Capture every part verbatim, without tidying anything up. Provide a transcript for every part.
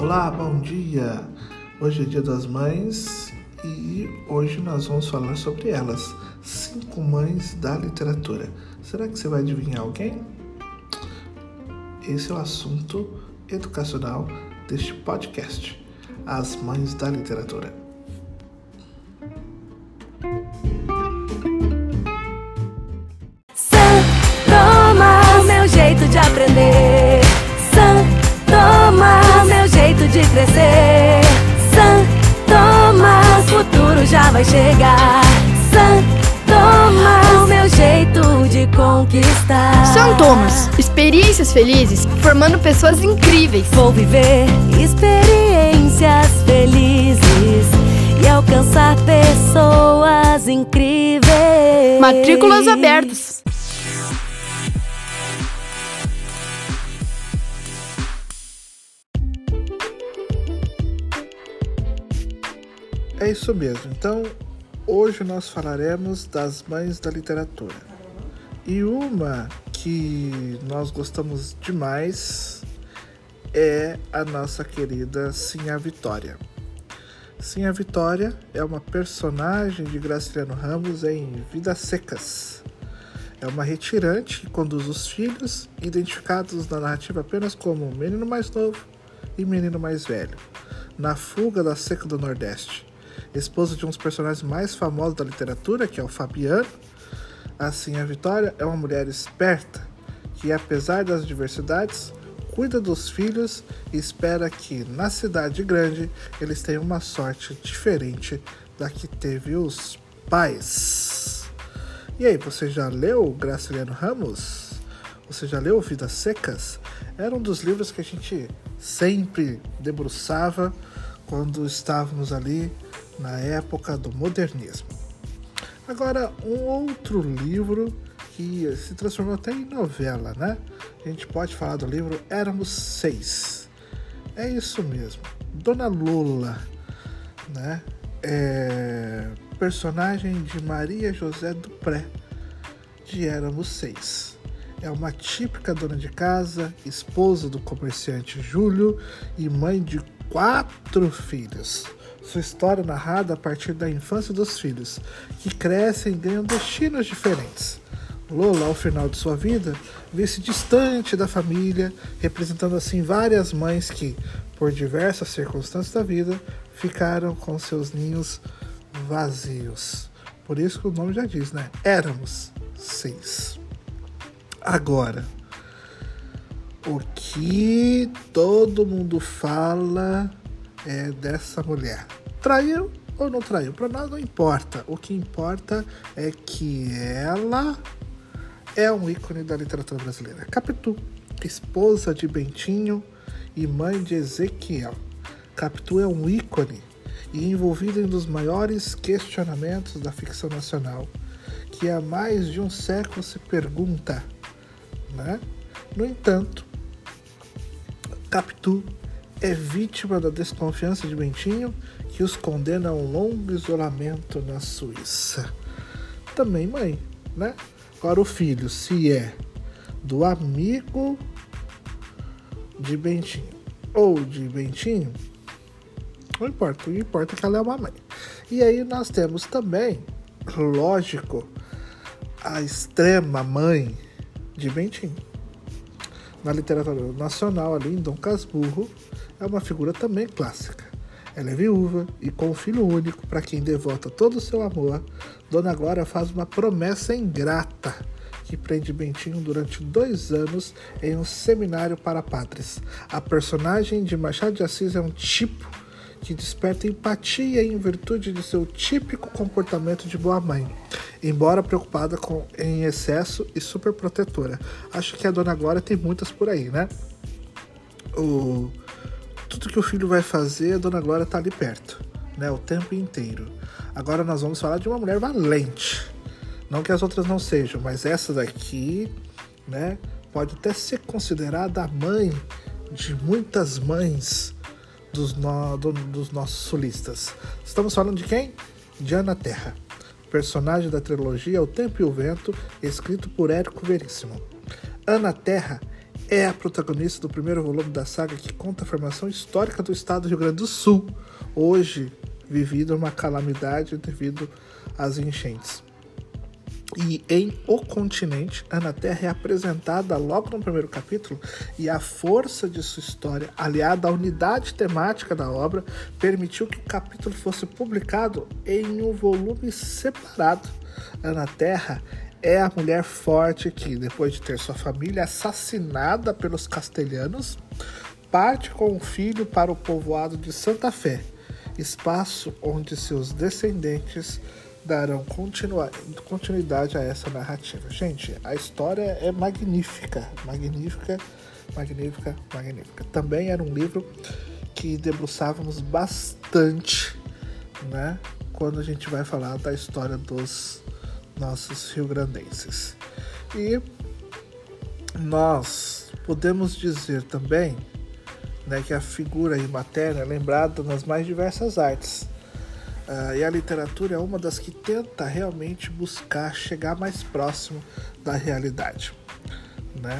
Olá, bom dia! Hoje é Dia das Mães e hoje nós vamos falar sobre elas, cinco mães da literatura. Será que você vai adivinhar alguém? Esse é o assunto educacional deste podcast, as mães da literatura. San Thomas, o meu jeito de aprender. San Thomas, o meu jeito de crescer. San Thomas, o futuro já vai chegar. San Thomas, o meu jeito de conquistar. San Thomas, experiências felizes, formando pessoas incríveis. Vou viver experiências felizes e alcançar pessoas incríveis. Matrículas abertas. É isso mesmo, então hoje nós falaremos das mães da literatura. E uma que nós gostamos demais é a nossa querida Sinhá Vitória. Sinhá Vitória é uma personagem de Graciliano Ramos em Vidas Secas. É uma retirante que conduz os filhos, identificados na narrativa apenas como menino mais novo e menino mais velho, na fuga da seca do Nordeste. Esposa de um dos personagens mais famosos da literatura, que é o Fabiano, assim a Vitória é uma mulher esperta que, apesar das adversidades, cuida dos filhos e espera que, na cidade grande, eles tenham uma sorte diferente da que teve os pais. E aí, você já leu Graciliano Ramos? Você já leu Vidas Secas? Era um dos livros que a gente sempre debruçava quando estávamos ali na época do modernismo. Agora, um outro livro que se transformou até em novela, né? A gente pode falar do livro Éramos Seis. É isso mesmo. Dona Lola, né? É personagem de Maria José Dupré, de Éramos Seis. É uma típica dona de casa, esposa do comerciante Júlio e mãe de quatro filhos. Sua história é narrada a partir da infância dos filhos, que crescem e ganham destinos diferentes. Lola, ao final de sua vida, vê-se distante da família, representando assim várias mães que, por diversas circunstâncias da vida, ficaram com seus ninhos vazios. Por isso que o nome já diz, né? Éramos seis. Agora, o que todo mundo fala é dessa mulher. Traiu ou não traiu? Para nós não importa. O que importa é que ela é um ícone da literatura brasileira. Capitu, esposa de Bentinho e mãe de Ezequiel. Capitu é um ícone e envolvida em um dos maiores questionamentos da ficção nacional, que há mais de um século se pergunta, né? No entanto, Capitu é vítima da desconfiança de Bentinho, que os condena a um longo isolamento na Suíça. Também mãe, né? Agora o filho, se é do amigo de Bentinho ou de Bentinho, não importa, o que importa é que ela é uma mãe. E aí nós temos também, lógico, a extrema mãe de Bentinho. Na literatura nacional, ali em Dom Casmurro, é uma figura também clássica. Ela é viúva e com um filho único, para quem devota todo o seu amor, Dona Glória faz uma promessa ingrata que prende Bentinho durante dois anos em um seminário para padres. A personagem de Machado de Assis é um tipo que desperta empatia em virtude de seu típico comportamento de boa mãe, embora preocupada com, em excesso e superprotetora. Acho que a Dona Glória tem muitas por aí, né? O, tudo que o filho vai fazer, a Dona Glória tá ali perto, né? O tempo inteiro. Agora nós vamos falar de uma mulher valente. Não que as outras não sejam, mas essa daqui, né, pode até ser considerada a mãe de muitas mães dos, no, do, dos nossos sulistas. Estamos falando de quem? De Ana Terra, personagem da trilogia O Tempo e o Vento, escrito por Érico Veríssimo. Ana Terra é a protagonista do primeiro volume da saga que conta a formação histórica do estado do Rio Grande do Sul, hoje vivido uma calamidade devido às enchentes. E em O Continente, Ana Terra é apresentada logo no primeiro capítulo, e a força de sua história, aliada à unidade temática da obra, permitiu que o capítulo fosse publicado em um volume separado. Ana Terra é a mulher forte que, depois de ter sua família assassinada pelos castelhanos, parte com o filho para o povoado de Santa Fé, espaço onde seus descendentes darão continua- continuidade a essa narrativa. Gente, a história é magnífica, magnífica, magnífica, magnífica. Também era um livro que debruçávamos bastante, né, quando a gente vai falar da história dos nossos rio-grandenses. E nós podemos dizer também, né, que a figura materna é lembrada nas mais diversas artes. Uh, e a literatura é uma das que tenta realmente buscar chegar mais próximo da realidade, né?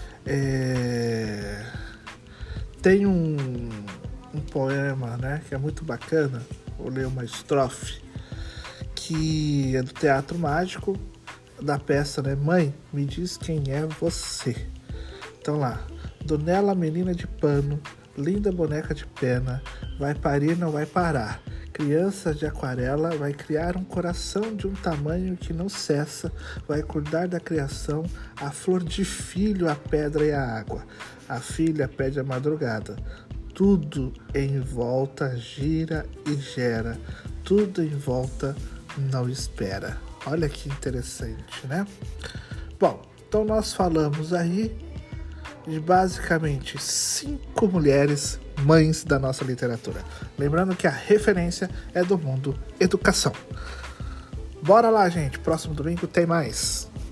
É... Tem um, um poema, né, que é muito bacana, vou ler uma estrofe, que é do Teatro Mágico, da peça, né? Mãe, me diz quem é você. Então lá, Donela, menina de pano, linda boneca de pena, vai parir, não vai parar. Criança de aquarela, vai criar um coração de um tamanho que não cessa, vai cuidar da criação, a flor de filho, a pedra e a água. A filha pede a madrugada, tudo em volta gira e gera, tudo em volta não espera. Olha que interessante, né? Bom, então nós falamos aí de basicamente cinco mulheres mães da nossa literatura. Lembrando que a referência é do Mundo Educação. Bora lá, gente. Próximo domingo tem mais.